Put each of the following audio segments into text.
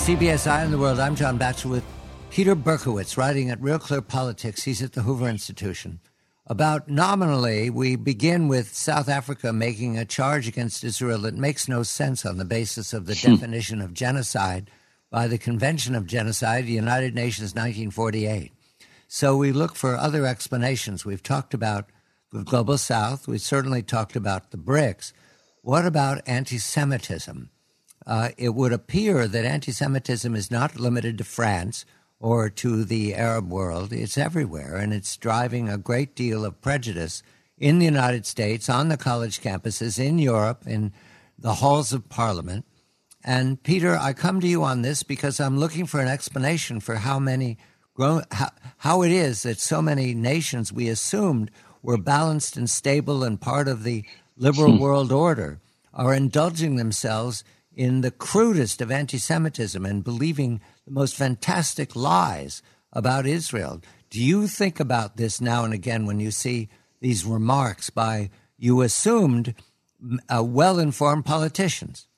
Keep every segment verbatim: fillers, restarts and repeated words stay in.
C B S Eye on the World. I'm John Batchelor with Peter Berkowitz, writing at Real Clear Politics. He's at the Hoover Institution. About nominally, we begin with South Africa making a charge against Israel that makes no sense on the basis of the hmm. definition of genocide by the Convention of Genocide, the United Nations, nineteen forty-eight. So we look for other explanations. We've talked about the Global South. We've certainly talked about the BRICS. What about anti-Semitism? Uh, it would appear that anti-Semitism is not limited to France or to the Arab world. It's everywhere, and it's driving a great deal of prejudice in the United States, on the college campuses, in Europe, in the halls of Parliament. And, Peter, I come to you on this because I'm looking for an explanation for how many, grown, how, how it is that so many nations we assumed were balanced and stable and part of the liberal world order are indulging themselves in the crudest of anti-Semitism and believing the most fantastic lies about Israel. Do you think about this now and again when you see these remarks by, you assumed, uh, well-informed politicians?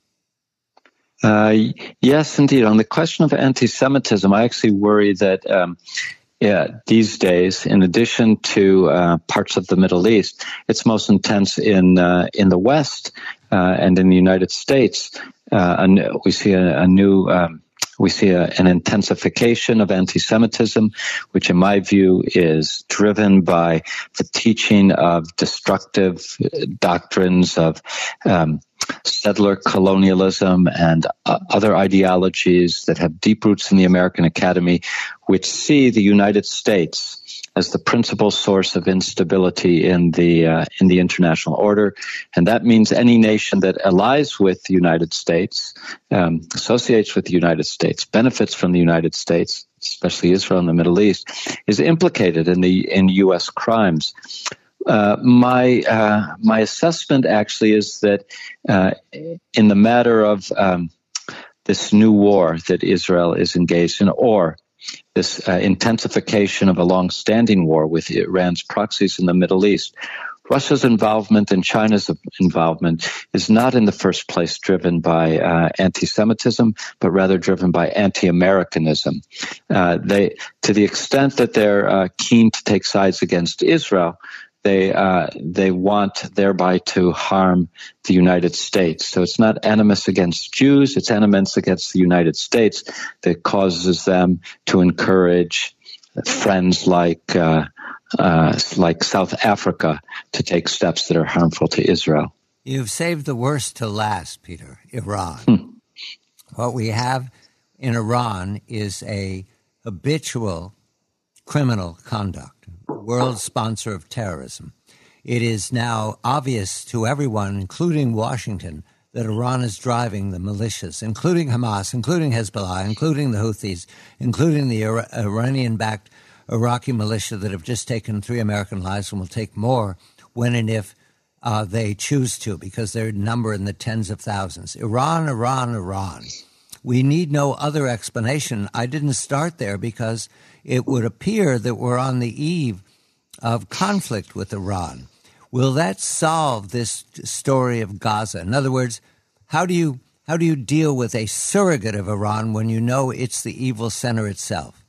Uh, yes, indeed. On the question of anti-Semitism, I actually worry that um, yeah, these days, in addition to uh, parts of the Middle East, it's most intense in uh, in the West uh, and in the United States. Uh, and we see a, a new, um, we see a, an intensification of anti-Semitism, which in my view is driven by the teaching of destructive doctrines of um, settler colonialism and uh, other ideologies that have deep roots in the American academy, which see the United States as the principal source of instability in the uh, in the international order. And that means any nation that allies with the United States, um, associates with the United States, benefits from the United States, especially Israel and the Middle East, is implicated in the in U S crimes. Uh, my uh, my assessment actually is that uh, in the matter of um, this new war that Israel is engaged in, or this uh, intensification of a long-standing war with Iran's proxies in the Middle East, Russia's involvement and China's involvement is not in the first place driven by uh, anti-Semitism, but rather driven by anti-Americanism. Uh, they, to the extent that they're uh, keen to take sides against Israel, They uh, they want thereby to harm the United States. So it's not animus against Jews, it's animus against the United States that causes them to encourage friends like uh, uh, like South Africa to take steps that are harmful to Israel. You've saved the worst to last, Peter, Iran. Hmm. What we have in Iran is a habitual criminal conduct. World sponsor of terrorism. It is now obvious to everyone, including Washington, that Iran is driving the militias, including Hamas, including Hezbollah, including the Houthis, including the Ira- Iranian-backed Iraqi militia that have just taken three American lives and will take more when and if uh, they choose to, because they number in the tens of thousands. Iran, Iran, Iran. We need no other explanation. I didn't start there because it would appear that we're on the eve of conflict with Iran. Will that solve this story of Gaza? In other words, how do you how do you deal with a surrogate of Iran when you know it's the evil center itself?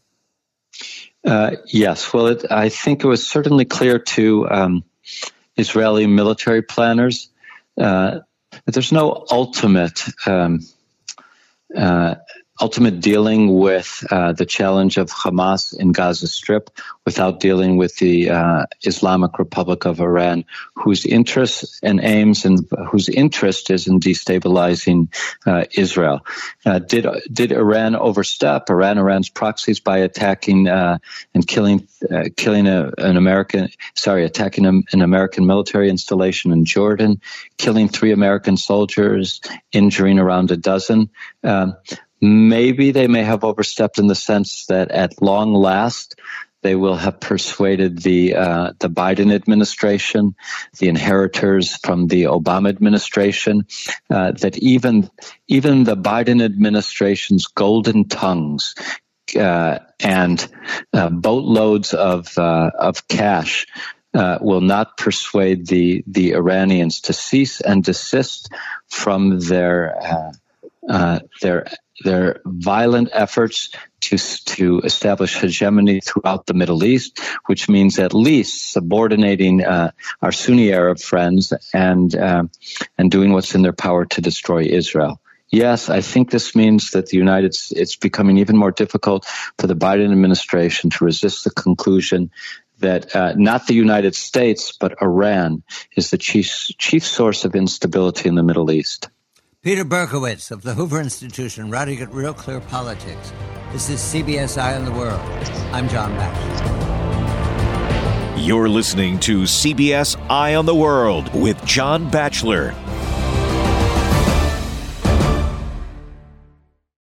Uh, yes. Well, it, I think it was certainly clear to um, Israeli military planners uh, that there's no ultimate um, uh, ultimate dealing with uh, the challenge of Hamas in Gaza Strip without dealing with the uh, Islamic Republic of Iran, whose interests and aims and whose interest is in destabilizing uh, Israel. Uh, did did Iran overstep? Iran, Iran's proxies by attacking uh, and killing uh, killing a, an American, sorry, attacking a, an American military installation in Jordan, killing three American soldiers, injuring around a dozen. Um, Maybe they may have overstepped in the sense that at long last they will have persuaded the uh, the Biden administration, the inheritors from the Obama administration, uh, that even even the Biden administration's golden tongues uh, and uh, boatloads of uh, of cash uh, will not persuade the the Iranians to cease and desist from their uh, uh, their their violent efforts to to establish hegemony throughout the Middle East, which means at least subordinating uh, our Sunni Arab friends and um, and doing what's in their power to destroy Israel. Yes, I think this means that the United it's becoming even more difficult for the Biden administration to resist the conclusion that uh, not the United States, but Iran is the chief chief source of instability in the Middle East. Peter Berkowitz of the Hoover Institution, writing at Real Clear Politics. This is C B S Eye on the World. I'm John Batchelor. You're listening to C B S Eye on the World with John Batchelor.